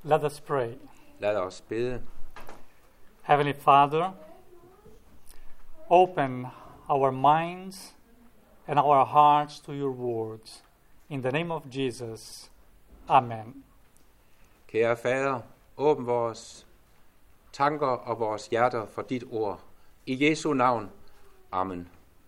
Let us pray. Lad os bede. Heavenly Father, open our minds and our hearts to your words. In the name of Jesus, Amen. Kære Fader, åbn vores tanker og vores hjerter for dit ord. I Jesu navn. Amen.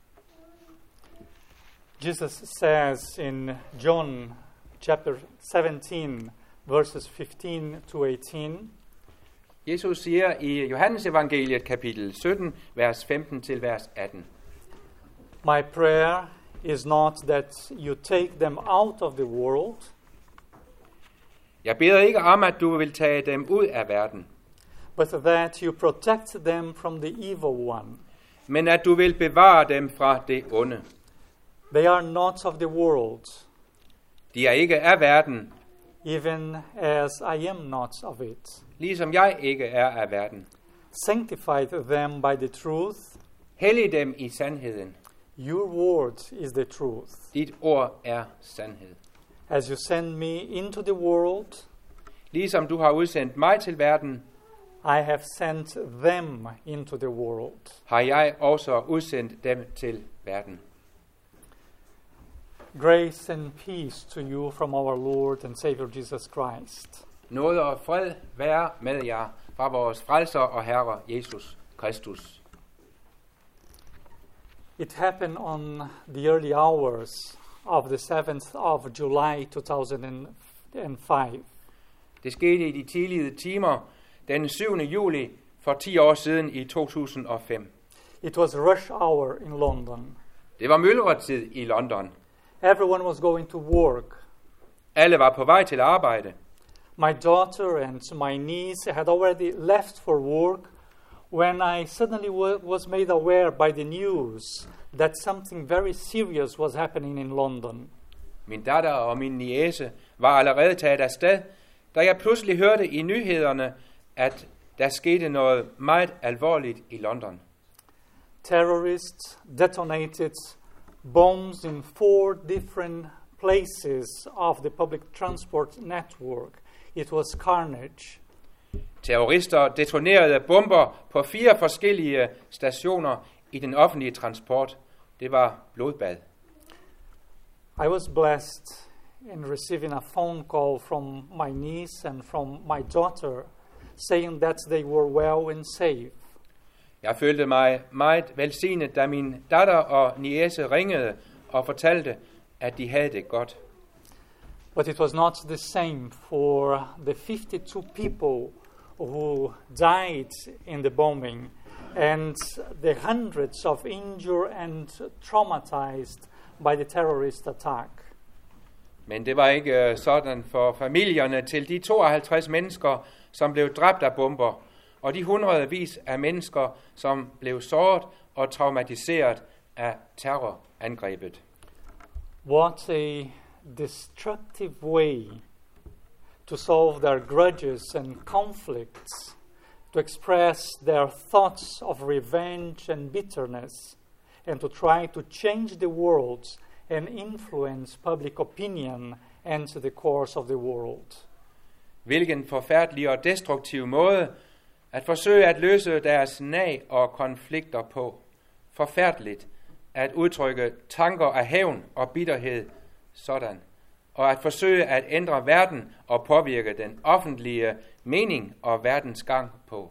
Jesus says in John chapter 17, verses 15 to 18, Jesus siger i Johannes evangeliet kapitel 17, vers 15 til vers 18. My prayer is not that you take them out of the world, Jeg beder ikke om, at du vil tage dem ud af verden, but that you protect them from the evil one. men at du vil bevare dem fra det onde. They are not of the world, De er ikke af verden, even as I am not of it. ligesom jeg ikke er af verden. Sanctify them by the truth. Hellig dem i sandheden. Your word is the truth. Dit ord er sandhed. As you send me into the world, Ligesom du har udsendt mig til verden, I have sent them into the world. har jeg også udsendt dem til verden. Grace and peace to you from our Lord and Savior Jesus Christ. Nåde og fred være med jer fra vores frelser og Herre Jesus Kristus. It happened on the early hours of the 7th of July 2005. Det skete i de tidlige timer den 7. juli for 10 år siden i 2005. It was rush hour in London. Det var myldretid i London. Everyone was going to work. Alle var på vej til arbejde. My daughter and my niece had already left for work when I suddenly was made aware by the news that something very serious was happening in London. Min datter og min niece var allerede taget afsted, da jeg pludselig hørte i nyhederne, at der skete noget meget alvorligt i London. Terrorists detonated bombs in 4 different places of the public transport network. It was carnage. Terrorister detonerede bomber på 4 forskellige stationer i den offentlige transport. Det var blodbad. I was blessed in receiving a phone call from my niece and from my daughter saying that they were well and safe. Jeg følte mig meget velsignet, da min datter og niece ringede og fortalte, at de havde det godt. But it was not the same for the 52 people who died in the bombing and the hundreds of injured and traumatized by the terrorist attack. Men det var ikke sådan for familierne til de 52 mennesker, som blev dræbt af bomber, og de hundredvis af mennesker, som blev såret og traumatiseret af terrorangrebet. What a destructive way to solve their grudges and conflicts, to express their thoughts of revenge and bitterness, and to try to change the world and influence public opinion and the course of the world. Hvilken forfærdelig og destruktiv måde at forsøge at løse deres nag og konflikter på. Forfærdeligt at udtrykke tanker af hævn og bitterhed sådan, og at forsøge at ændre verden og påvirke den offentlige mening og verdens gang på.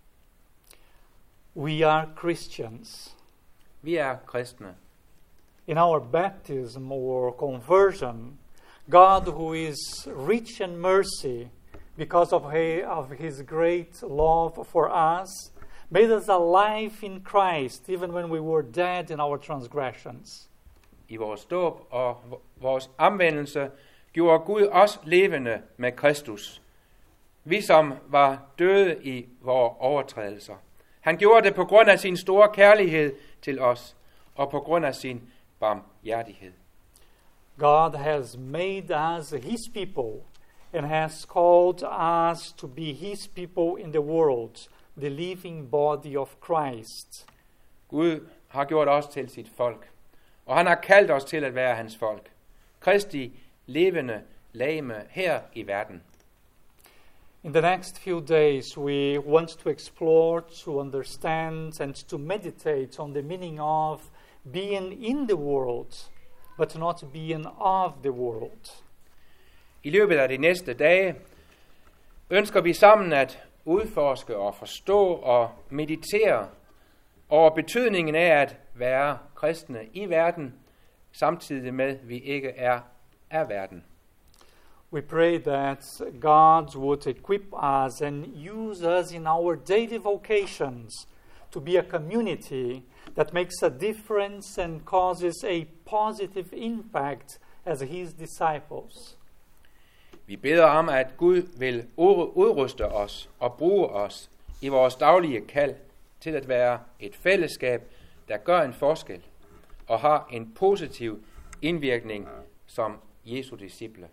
We are Christians. Vi er kristne. In our baptism or conversion, God, who is rich in mercy because of his great love for us, made us alive in Christ even when we were dead in our transgressions. I vores dåb og vores omvendelse gjorde Gud os levende med Kristus. Vi som var døde i vores overtrædelser. Han gjorde det på grund af sin store kærlighed til os og på grund af sin barmhjertighed. God has made us his people and has called us to be his people in the world, the living body of Christ. Gud har gjort os til sit folk, og han har kaldt os til at være hans folk. Kristi levende legeme her i verden. In the next few days, we want to explore, to understand, and to meditate on the meaning of being in the world, but not being of the world. I løbet af de næste dage ønsker vi sammen at udforske og forstå og meditere over betydningen af at være kristne i verden, samtidig med, at vi ikke er af verden. We pray that God would equip us and use us in our daily vocations to be a community that makes a difference and causes a positive impact as His disciples. Vi beder om, at Gud vil udruste os og bruge os i vores daglige kald til at være et fællesskab, der gør en forskel og har en positiv indvirkning som Jesu disciple.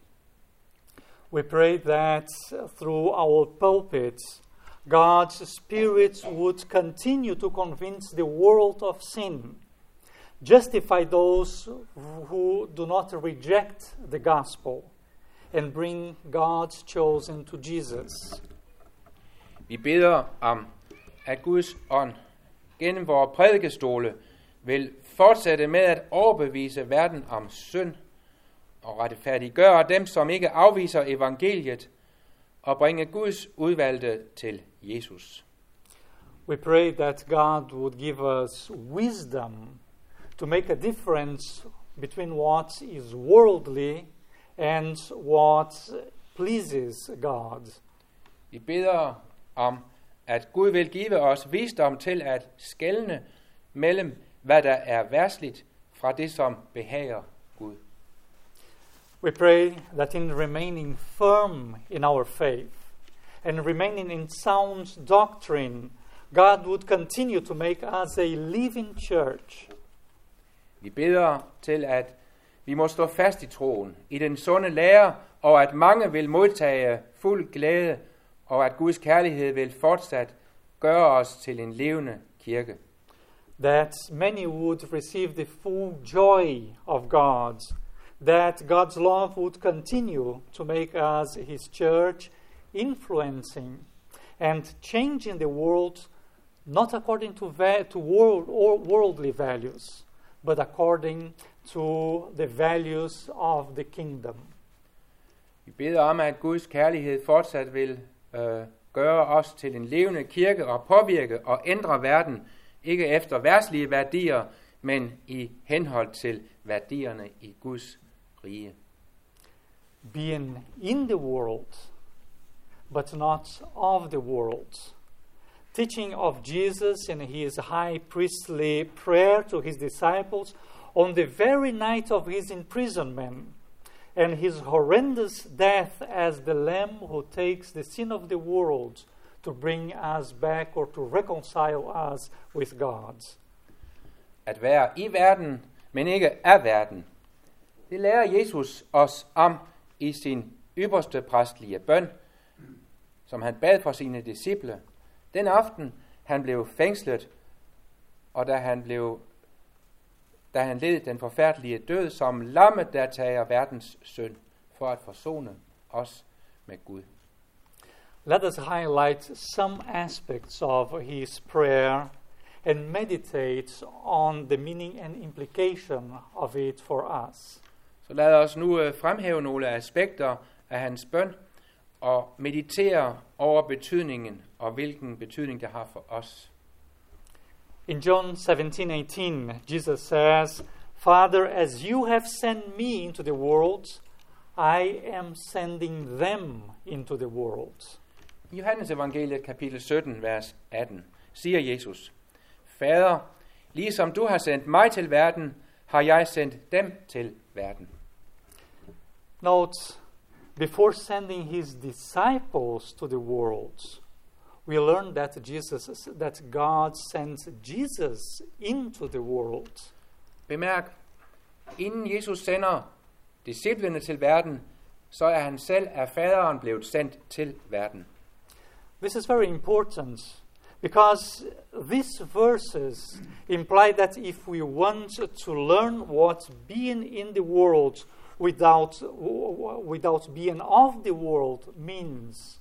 We pray that through our pulpits, God's Spirit would continue to convince the world of sin, justify those who do not reject the gospel, and bring God's chosen to Jesus. Vi beder om, at Guds ånd gennem vores prædikestole vil fortsætte med at overbevise verden om synd og retfærdiggøre dem, som ikke afviser evangeliet, og bringe Guds udvalgte til Jesus. We pray that God would give us wisdom to make a difference between what is worldly and what pleases God. Vi beder om, at Gud vil give os visdom til at skelne mellem, hvad der er verdsligt, fra det, som behager Gud. We pray that in remaining firm in our faith and remaining in sound doctrine, God would continue to make us a living church. Vi beder til, at vi må stå fast i troen, i den sunde lære, og at mange vil modtage fuld glæde, og at Guds kærlighed vil fortsat gøre os til en levende kirke. That many would receive the full joy of God, that God's love would continue to make us His church, influencing and changing the world, not according to worldly values, but according to the values of the kingdom. Vi beder om, at Guds kærlighed fortsat vil gøre os til en levende kirke og påvirke og ændre verden, ikke efter verdslige værdier, men i henhold til værdierne i Guds rige. Being in the world, but not of the world. Teaching of Jesus in His high priestly prayer to His disciples on the very night of His imprisonment, and His horrendous death as the Lamb who takes the sin of the world to bring us back or to reconcile us with God. At være i verden, men ikke af verden. Det lærer Jesus os om i sin ypperste præstelige bøn, som han bad for sine disciple. Den aften han blev fængslet, og da han led den forfærdelige død som lammet, der tager verdens synd, for at forsone os med Gud. Let us highlight some aspects of his prayer and meditate on the meaning and implication of it for us. Så lad os nu fremhæve nogle aspekter af hans bøn og meditere over betydningen og hvilken betydning det har for os. In John 17:18, Jesus says, "Father, as you have sent me into the world, I am sending them into the world." I Johannes evangeliet kapitel 17, vers 18, siger Jesus, Fader, ligesom du har sendt mig til verden, har jeg sendt dem til verden. Note, before sending his disciples to the world, we learn that God sends Jesus into the world. Bemærk, inden Jesus sender disciplene til verden, så er han selv af faderen blevet sendt til verden. This is very important because these verses imply that if we want to learn what being in the world without being of the world means,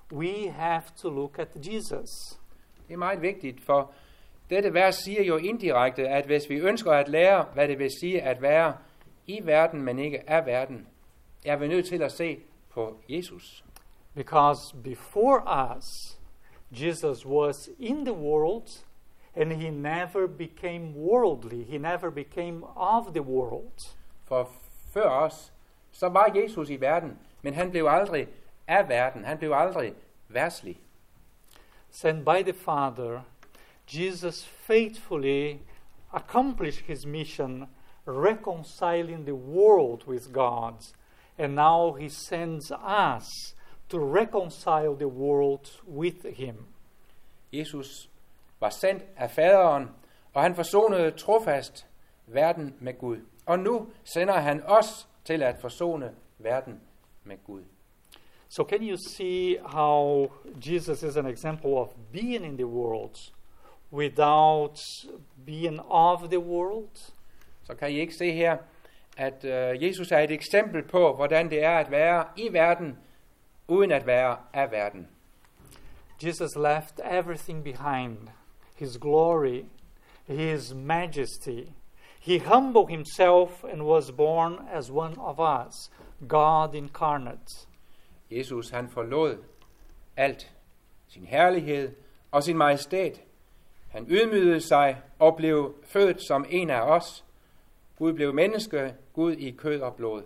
we have to look at Jesus. Det er meget vigtigt, for dette vers siger jo indirekte, at hvis vi ønsker at lære, hvad det vil sige at være i verden, men ikke af verden, er vi nødt til at se på Jesus. Because before us, Jesus was in the world, and he never became worldly. He never became of the world. For før os, så var Jesus i verden, men han blev aldrig af verden. Han blev aldrig verdslig. Sent by the Father, Jesus faithfully accomplished his mission, reconciling the world with God. And now he sends us to reconcile the world with him. Jesus var sendt af faderen, og han forsonede trofast verden med Gud. Og nu sender han os til at forsone verden med Gud. So can you see how Jesus is an example of being in the world without being of the world? Så kan I ikke se her, at Jesus er et eksempel på, hvordan det er at være i verden, uden at være af verden. Jesus left everything behind, his glory, his majesty. He humbled himself and was born as one of us, God incarnate. Jesus han forlod alt, sin herlighed og sin majestæt. Han ydmygede sig og blev født som en af os. Gud blev menneske, Gud i kød og blod.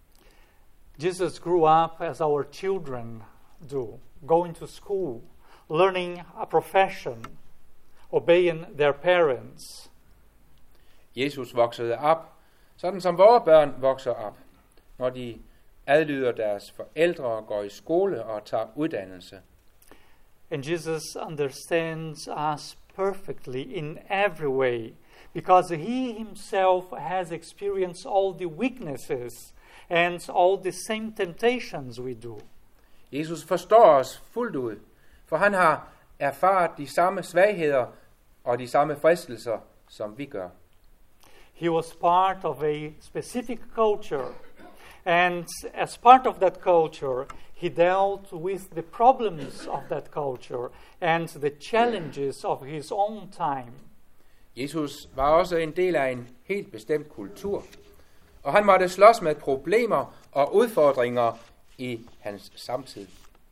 Jesus grew up as our children do, going to school, learning a profession, obeying their parents. Jesus voksede op, sådan som vores børn vokser op, når de adlyder deres forældre og går i skole og tager uddannelse. And Jesus understands us perfectly in every way, because he himself has experienced all the weaknesses and all the same temptations we do. Jesus forstår os fuldt ud, for han har erfaret de samme svagheder og de samme fristelser, som vi gør. He was part of a specific culture, and as part of that culture, he dealt with the problems of that culture and the challenges of his own time. Jesus var også en del af en helt bestemt kultur, og han måtte slås med problemer og udfordringer i hans samtid.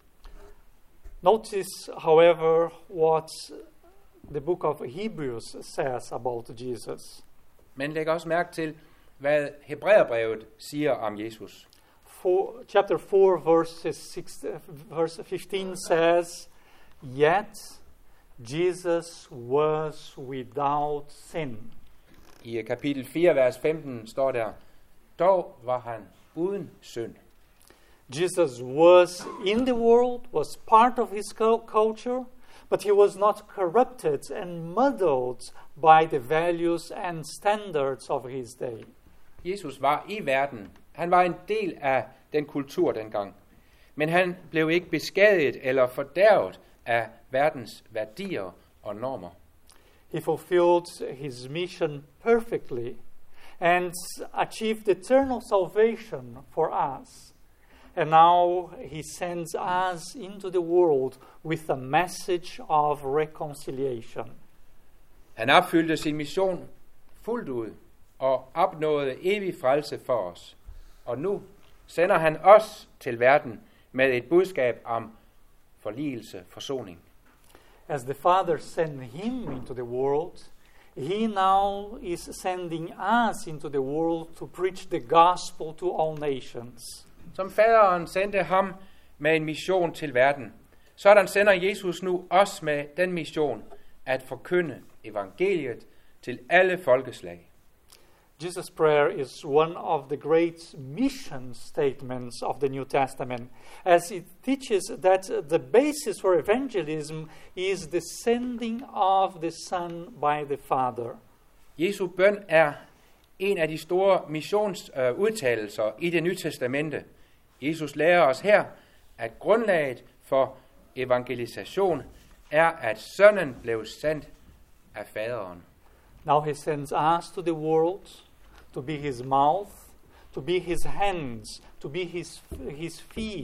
Notice, however, what the book of Hebrews says about Jesus. Men læg også mærke til, hvad Hebræerbrevet siger om Jesus. Chapter 4, verse 15 says, "Yet Jesus was without sin." I kapitel 4, vers 15 står der, dog var han uden synd. Jesus was in the world, was part of his culture, but he was not corrupted and muddled by the values and standards of his day. Jesus var i verden. Han var en del af den kultur dengang. Men han blev ikke beskadiget eller fordærvet af verdens værdier og normer. He fulfilled his mission perfectly and achieved eternal salvation for us. And now he sends us into the world with a message of reconciliation. Han opfyldte sin mission fuldt ud og opnåede evig frelse for os. Og nu sender han os til verden med et budskab om forligelse, forsoning. As the Father sent him into the world, he now is sending us into the world to preach the gospel to all nations. Som faderen sendte ham med en mission til verden, sådan sender Jesus nu os med den mission at forkynde evangeliet til alle folkeslag. Jesus' prayer is one of the great mission statements of the New Testament, as it teaches that the basis for evangelism is the sending of the Son by the Father. Jesu bøn er en af de store missionsudtalelser i det Nye Testamente. Jesus lærer os her, at grundlaget for evangelisation er, at sønnen blev sendt af faderen. Now he sends us to the world to be his mouth, to be his hands, to be his feet,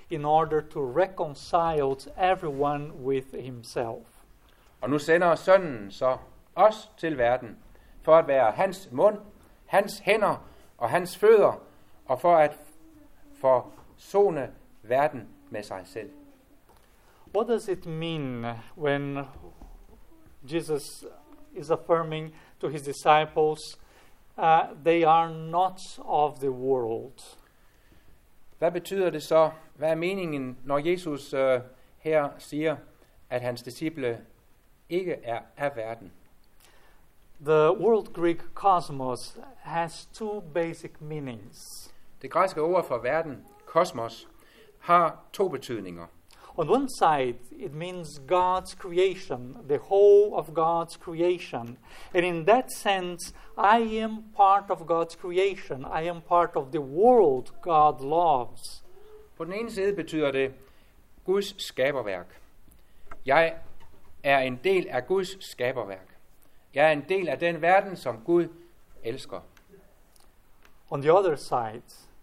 in order to reconcile everyone with himself. Og nu sender sønnen så os til verden, for at være hans mund, hans hænder og hans fødder, og for at forsone verden med sig selv. What does it mean when Jesus is affirming to his disciples, they are not of the world? Hvad betyder det så? Hvad er meningen, når Jesus her siger, at hans disciple ikke er af verden? The World Greek cosmos has two basic meanings. Det græske ord for verden, kosmos, har to betydninger. On one side, it means God's creation, the whole of God's creation. And in that sense, I am part of God's creation. I am part of the world God loves. På den ene side betyder det Guds skaberværk. Jeg er en del af Guds skaberværk. Jeg er en del af den verden, som Gud elsker. On the other side,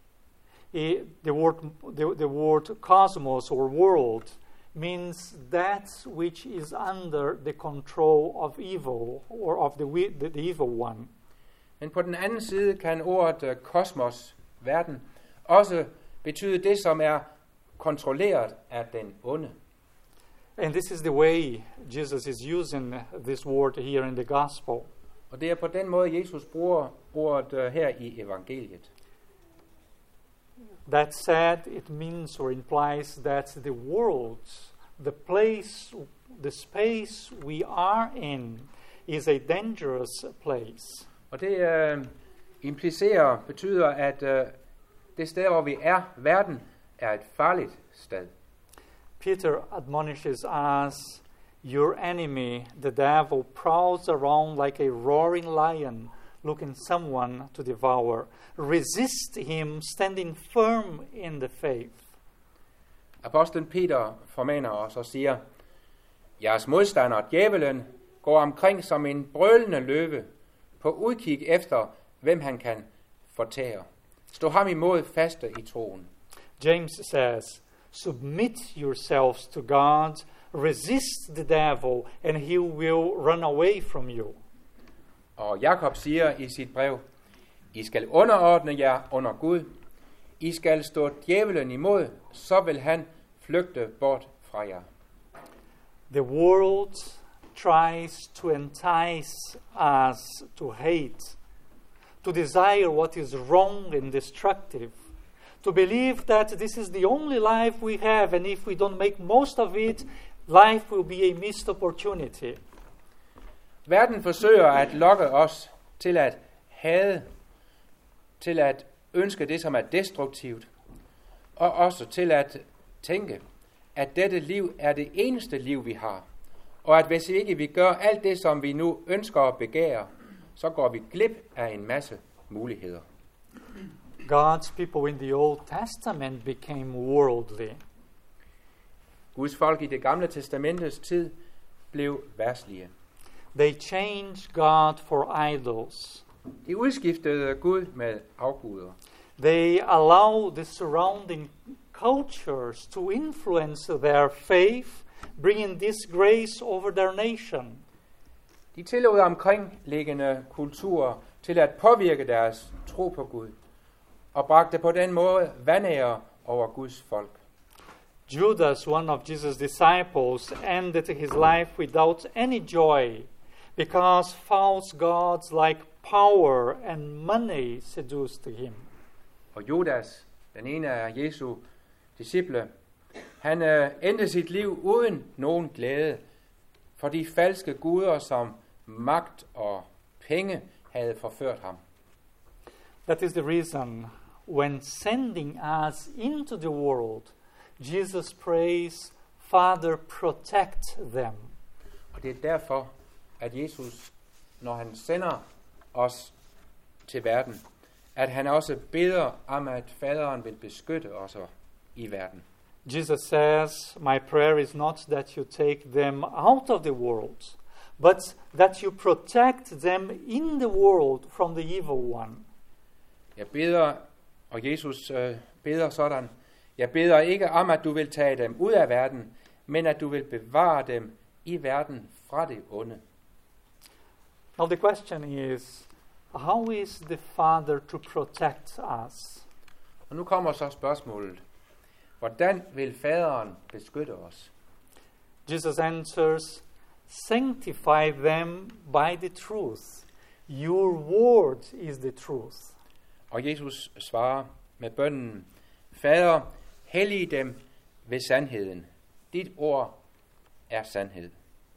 the word cosmos or world means that which is under the control of evil or of the evil one. Men på den anden side kan ordet kosmos, verden, også betyde det, som er kontrolleret af den onde. And this is the way Jesus is using this word here in the gospel. Og det er på den måde, Jesus bruger ordet her i evangeliet. That said, it means or implies that the world, the place, the space we are in, is a dangerous place. Og det betyder, at det sted, hvor vi er, verden, er et farligt sted. Peter admonishes us, your enemy, the devil, prowls around like a roaring lion, looking someone to devour. Resist him, standing firm in the faith. Apostlen Peter formaner os og siger, jeres modstander, djævelen, går omkring som en brølende løve, på udkig efter, hvem han kan fortære. Stå ham imod faste i troen. James says, submit yourselves to God, resist the devil, and he will run away from you. Og Jakob siger i sit brev, I skal underordne jer under Gud. I skal stå djævelen imod, så vil han flygte bort fra jer. The world tries to entice us to hate, to desire what is wrong and destructive, to believe that this is the only life we have, and if we don't make most of it, life will be a missed opportunity. Verden forsøger at lokke os til at hade, til at ønske det, som er destruktivt, og også til at tænke, at dette liv er det eneste liv, vi har, og at hvis ikke vi gør alt det, som vi nu ønsker at begære, så går vi glip af en masse muligheder. God's people in the Old Testament became worldly. Guds folk i det gamle testamentets tid blev verdslige. They changed God for idols. De udskiftede Gud med afguder. They allow the surrounding cultures to influence their faith, bringing disgrace over their nation. De tillod omkringliggende kulturer til at påvirke deres tro på Gud, og bragte på den måde vanære over Guds folk. Judas, one of Jesus' disciples, ended his life without any joy because false gods like power and money seduced him. Og Judas, den ene af Jesu disciple, han endte sit liv uden nogen glæde, for de falske guder som magt og penge havde forført ham. That is the reason when sending us into the world, Jesus prays, Father, protect them. Og det er derfor, at Jesus, når han sender os til verden, at han også beder om, at faderen vil beskytte os i verden. Jesus says, my prayer is not that you take them out of the world, but that you protect them in the world from the evil one. Jeg beder, og Jesus beder sådan, Jeg beder ikke om, at du vil tage dem ud af verden, men at du vil bevare dem i verden fra det onde. Now the question is, how is the Father to protect us? Og nu kommer så spørgsmålet. Hvordan vil faderen beskytte os? Jesus answers, sanctify them by the truth. Your word is the truth. Og Jesus svarer med bønnen, Fader, hellig dem ved sandheden. Dit ord er sandhed.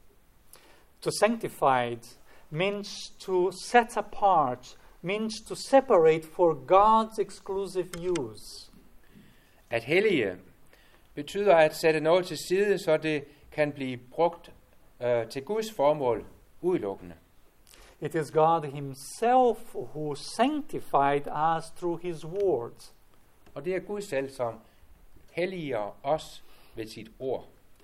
To sanctify means to set apart, means to separate for God's exclusive use. At hellige betyder at sætte noget til side, så det kan blive brugt til Guds formål udelukkende. It is God himself who sanctified us through his word. Og det er Gud selv, som helliger os ved sit ord.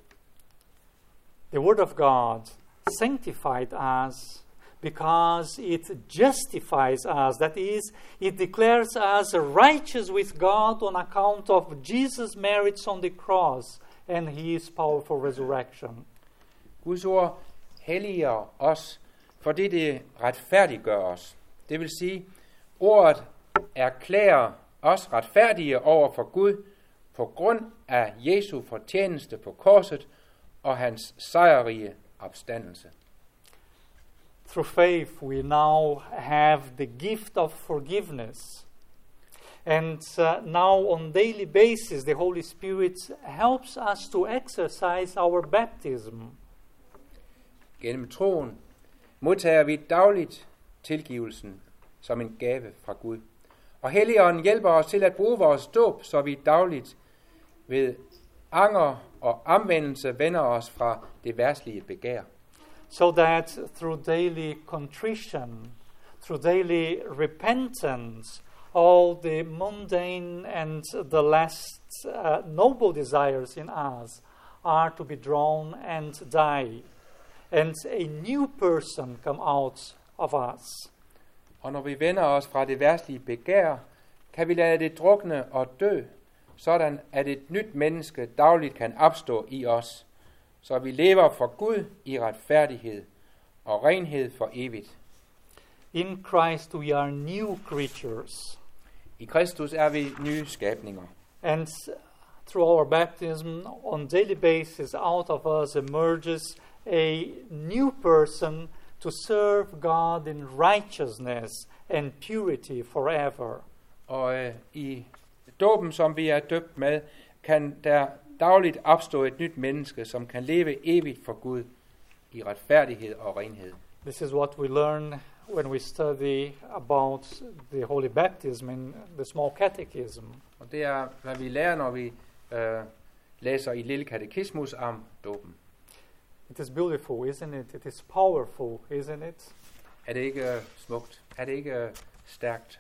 The word of God sanctified us because it justifies us. That is, it declares us righteous with God on account of Jesus' merits on the cross and his powerful resurrection. Guds ord helliger os, fordi det retfærdiggør os. Det vil sige, ordet erklærer os retfærdige over for Gud på grund af Jesu fortjeneste på korset og hans sejrrige opstandelse. Through faith, we now have the gift of forgiveness. And now, on daily basis, the Holy Spirit helps us to exercise our baptism. Gennem troen modtager vi dagligt tilgivelsen som en gave fra Gud. Og Helligånden hjælper os til at bruge vores dåb, så vi dagligt ved anger og omvendelse vender os fra det verdslige begær. So that through daily contrition, through daily repentance, all the mundane and the less noble desires in us are to be drawn and die, and a new person come out of us. Og når vi vender os fra det verdslige begær, kan vi lade det drukne og dø, sådan at et nyt menneske dagligt kan opstå i os, så vi lever for Gud i retfærdighed og renhed for evigt. In Christ we are new creatures. I Kristus er vi nye skabninger. And through our baptism, on daily basis, out of us emerges a new person to serve God in righteousness and purity forever. Og i dåben, som vi er døbt med, kan der dagligt opstå et nyt menneske, som kan leve evigt for Gud i retfærdighed og renhed. This is what we learn when we study about the Holy Baptism in the Small Catechism. Og det er, hvad vi lærer, når vi læser i Lille Katekismus om dåben. It is beautiful, isn't it? It is powerful, isn't it? Er det ikke smukt? Er det ikke stærkt?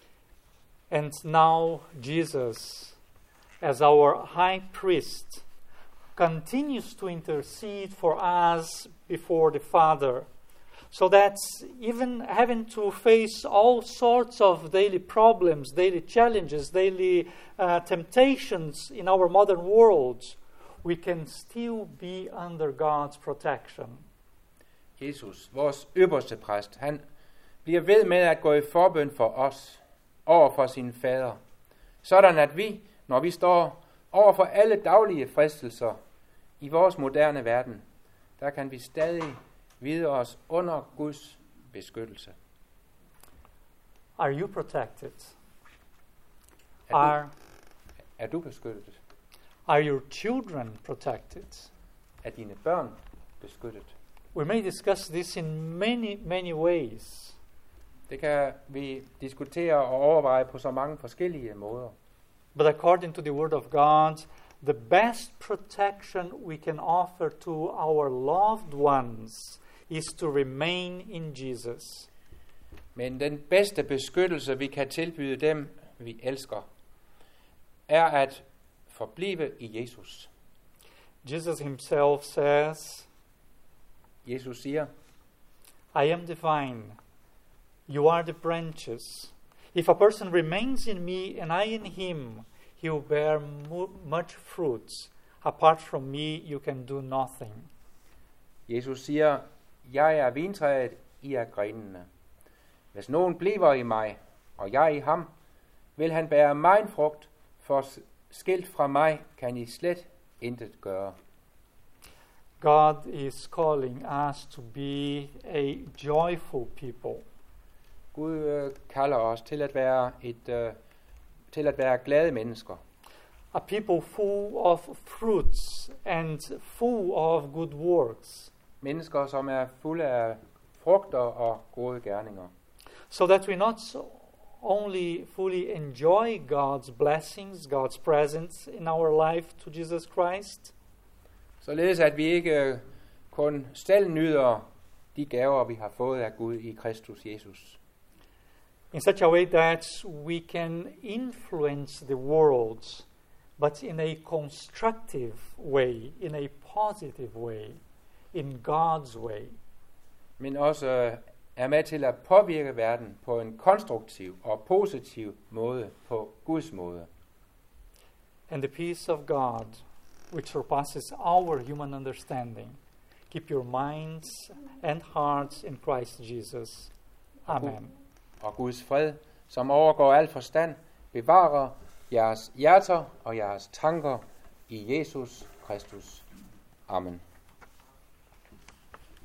And now Jesus, as our high priest, continues to intercede for us before the Father, so that even having to face all sorts of daily problems, daily challenges, daily temptations in our modern world, we can still be under God's protection. Jesus, vores øverste præst, han bliver ved med at gå i forbøn for os, over for sin fader, sådan at vi, når vi står over for alle daglige fristelser i vores moderne verden, der kan vi stadig vide os under Guds beskyttelse. Are you protected? Er du beskyttet? Are your children protected? Er dine børn beskyttet? We may discuss this in many ways. Det kan vi diskutere og overveje på så mange forskellige måder. But according to the Word of God, the best protection we can offer to our loved ones is to remain in Jesus. Men den bedste beskyttelse, vi kan tilbyde dem, vi elsker, er at forblive i Jesus. Jesus himself says, Jesus siger, I am the vine, you are the branches. If a person remains in me and I in him, he will bear much fruits. Apart from me, you can do nothing. Jesus siger, jeg er vintræet, I er grenene. Hvis nogen bliver i mig, og jeg i ham, vil han bære megen frugt, for skilt fra mig kan I slet intet gøre. God is calling us to be a joyful people. Gud kalder os til at være glade mennesker. A people full of fruits and full of good works. Mennesker, som er fulde af frugter og gode gerninger. So that we not only fully enjoy God's blessings, God's presence in our life to Jesus Christ, Således at vi ikke kun selv nyder de gaver, vi har fået af Gud i Kristus Jesus. in such a way that we can influence the world, but in a constructive way, in a positive way, in God's way. Men også er med til at påvirke verden på en konstruktiv og positiv måde, på Guds måde. And the peace of God, which surpasses our human understanding, keep your minds and hearts in Christ Jesus. Amen. Og Guds fred, som overgår al forstand, bevarer jeres hjerter og jeres tanker i Jesus Kristus. Amen.